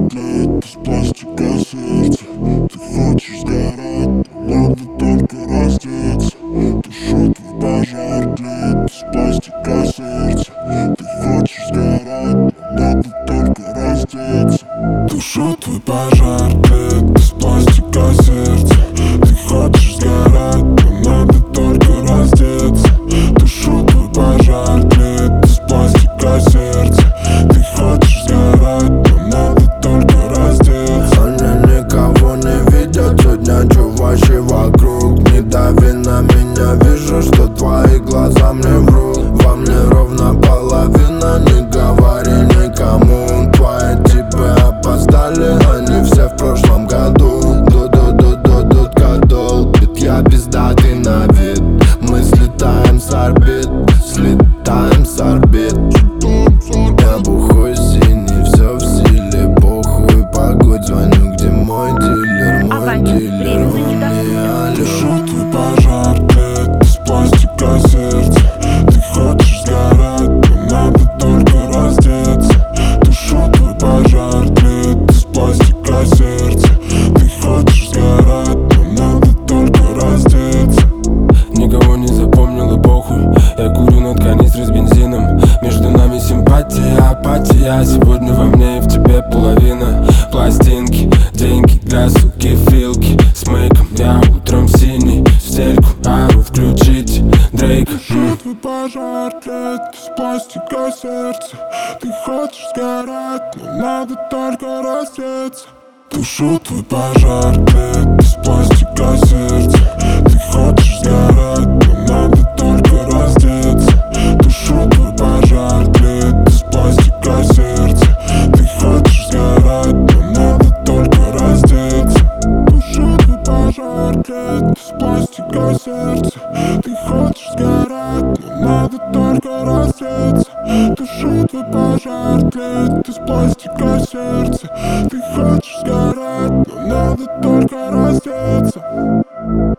тлеет из пластика сердце. Ты хочешь сгорать, но надо только раздеться. Душу твой пожар тлеет из пластика сердце. Ты хочешь сгорать, но надо только раздеться. Душу твой пожар тлеет из пластика сердце. Ты хочешь сгорать, но надо только раздеться. Душу твой пожар тлеет из пластика сердце. Ты хочешь сгорать, но надо только раздеться. Они никого не видят, сотня чувачей вокруг. Не дави на меня, вижу, что твои глаза мне врут. Во мне ровно половина, не говори никому. Твои типы опоздали, они все в прошлом году. Дут кадол, ведь я пиздатый на вид. Мы слетаем с орбит, слетаем с орбит. Я бухой синий, все в силе, похуй погодь. Звоню, где мой дилер, мой дилер. Душу твой пожар тлеет из пластика сердце. Ты хочешь сгорать, но надо только раздеться. Душу твой пожар тлеет из пластика сердце. Ты хочешь сгорать, но надо только раздеться. Никого не запомнил и похуй. Я курю над канистрой с бензином. Между нами симпатия, апатия. Сегодня во мне и в тебе половина. Пластинки, деньги для суки, филки. С мейком я утром синий. В стельку ару включить Дрейк. Душу твой пожар тлеет из пластика сердце. Ты хочешь сгорать, но надо только раздеться. Душу твой пожар тлеет из пластика сердце. Ты хочешь сгорать, но надо только раздеться. Душу твой пожар тлеет из пластика сердце. Ты хочешь сгорать, но надо только раздеться. Душу твой пожар тлеет из пластика сердце. Ты хочешь сгорать, но надо только раздеться. Душу твой пожар тлеет из пластика сердце. Ты хочешь сгорать, но надо только раздеться.